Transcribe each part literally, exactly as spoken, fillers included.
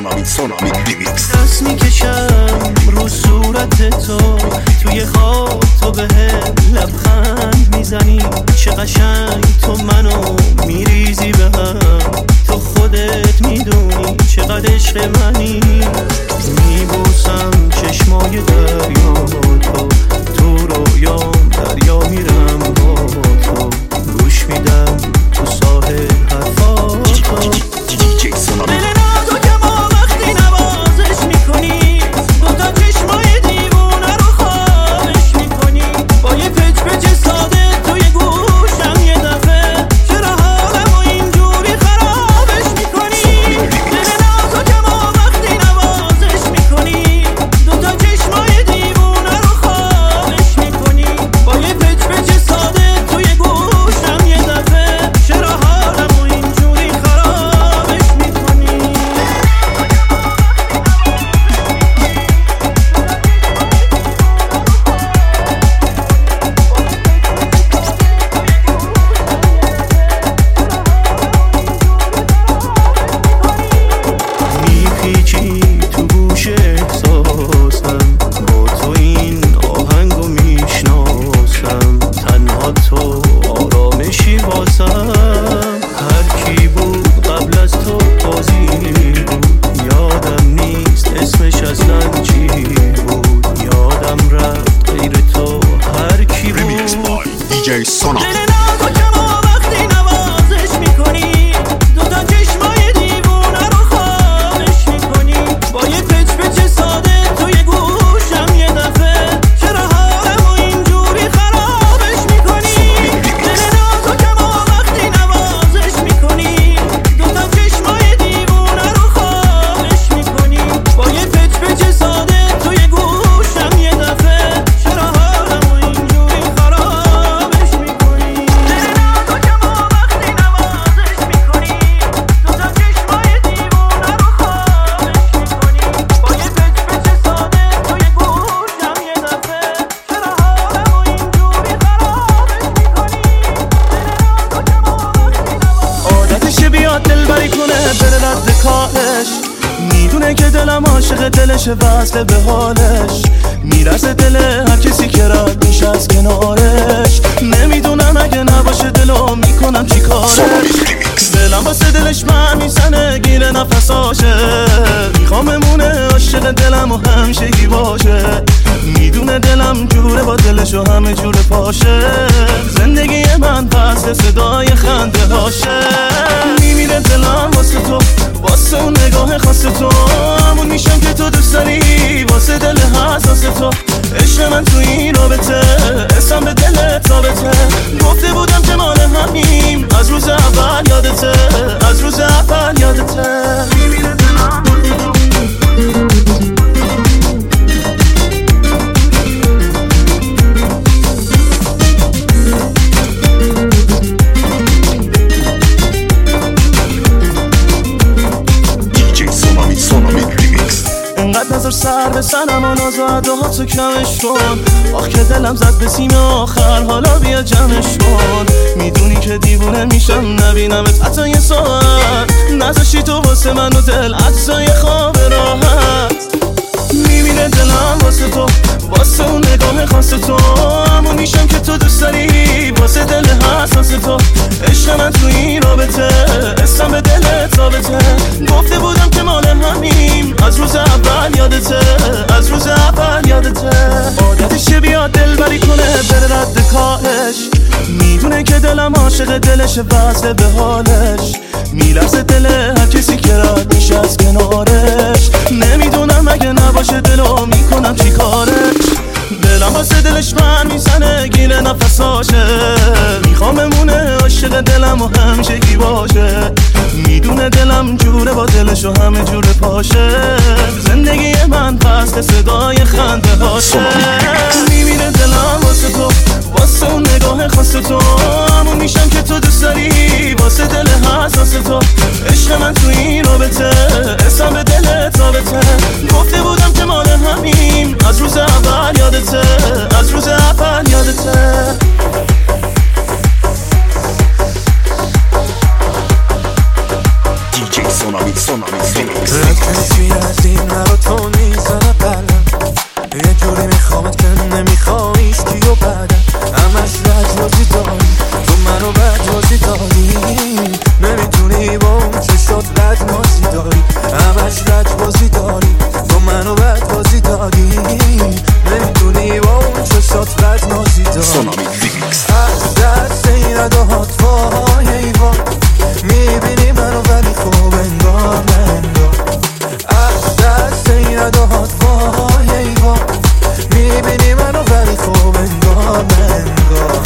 سونامی سونامی ریمیکس. دست میکشم رو صورت تو، توی خواب تو به هم لبخند میزنی، چه قشنگ تو منو میریزی به هم، تو خودت میدونی چقدر عشق منی. میبوسم چشمای دریا تو، تو رویام دریا میرم با تو، گوش میدم تو ساحل حرفا تو. دیجی سونامی. دیجی سونامی. میدونه که دلم عاشق دلشه، وصل به حالش، میرسه دل هر کسی که رد میشه از کنارش. نمیدونم اگه نباشه دلو میکنم چی کارش. دلم واسه دلش من میزنه گیره نفساشه، میخوام بمونه عاشق دلم و همیشگی باشه. میدونه دلم جوره با دلش و همه جوره پاشه، زندگی من فصل صدای خنده هاشه. میمیره دلم واسه تو، واسه اون نگاه خاص تو، همون میشم که تو دوست داری، واسه دل حساس تو. عشق من تو این رابطه، اسم به دلت ثابته. گفته بودم که مال همیم، از روز اول یادته، از روز اول یادته. میمیره دلم واسه تو. نظر سر به سنم و ناز و عداهاتو کمش کن، آخ که دلم زد به سیم آخر، حالا بیا جمعش کن. میدونی که دیوونه میشم نبینمت حتی یه ساعت، نذاشتی تو واسه من و دل عطسای خواب راحت. میمیره دلم واسه تو، واسه اون نگاه خاص تو، همون میشم که تو دوست داری، واسه دل حساس تو. عشق من تو این رابطه، اسم به دلت ثابته. گفته بودم که مال همیم، از روز اول یادته، از روز اول یادته. عادتشه بیاد دلبری کنه بره رد کارش، میدونه که دلم عاشق دلشه، وصل به حالش. میلرزه دل هر کسی که رد میشه از کنارش. نمیدونم اگه نباشه دلو میکنم چی کارش. دلم واسه دلش من میزنه گیره نفساشه، میخوام بمونه عاشق دلم و همیشگی باشه. میدونه دلم جوره با دلش و همه جوره پاشه، زندگی من فصل صدای خنده هاشه. میمیره دلم واسه تو، واسه اون نگاه خاص تو، همون میشم که تو دوست داری، واسه دل حساس تو. عشق من تو این رابطه، اسم به دلت ثابته. گفته بودم که مال همیم، از روز اول یادته، از روز اول یادته. دیجی سونامی. سونامی ریمیکس. کسی از این رو تو میزنه قلم یه جوری میخواد که نمیخوایش کی و بعدم همش لجبازی داری تو منو بدبازی داری نمیتونی با اون چشات لجبازی داری همش لجبازی داری تو منو بدبازی داری نمیتونی با اون چشات لجبازی داری سونامی ریمیکس. از دست این رداهات وای ایوان میبینی منو ولی خوب انگار ننگار از دست این رداهات وای ایوان میبینی منو ولی خوب انگار ننگار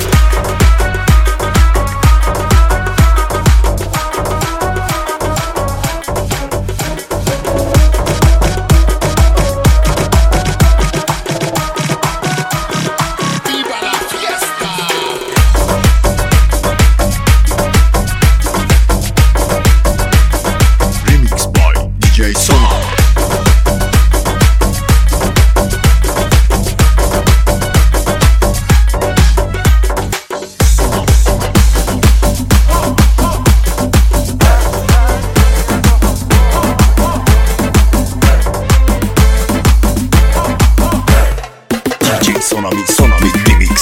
سونامی سونامی ریمیکس.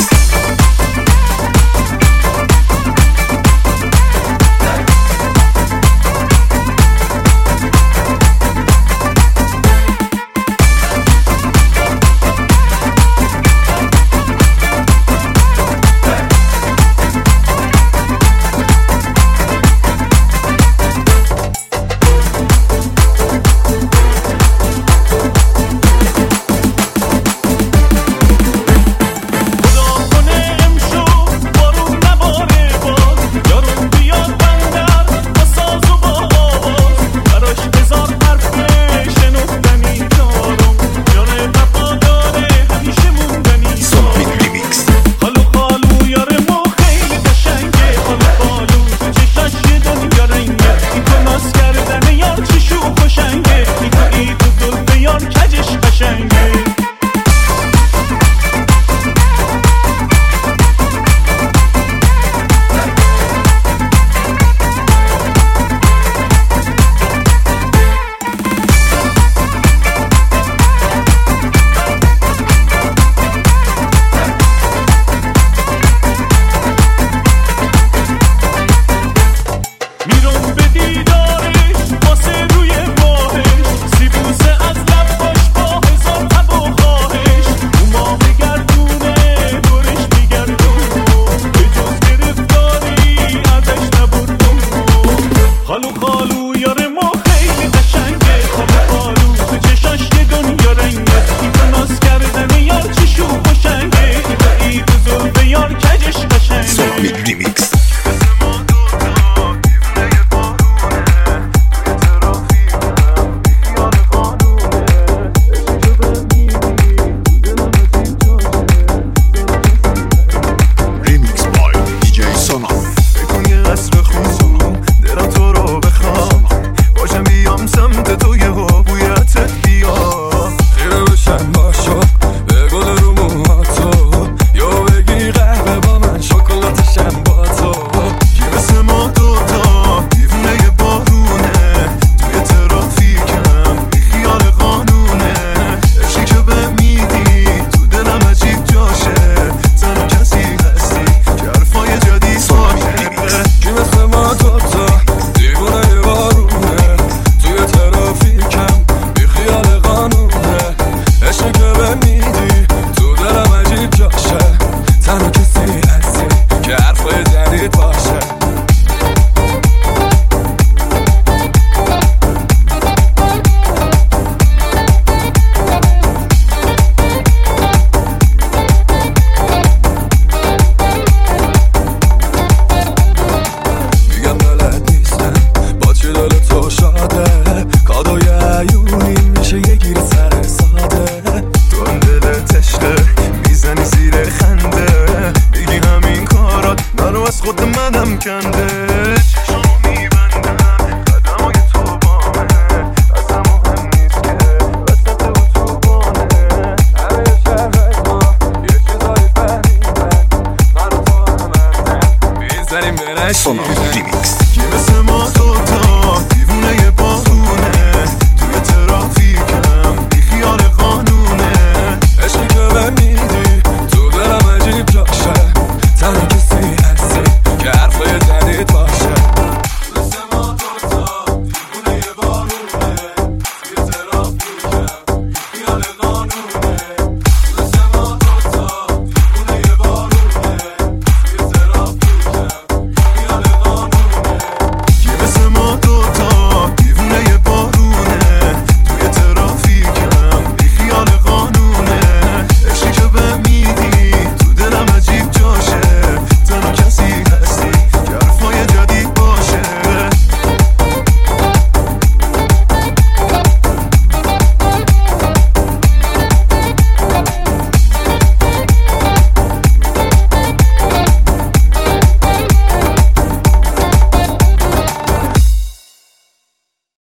Sonora.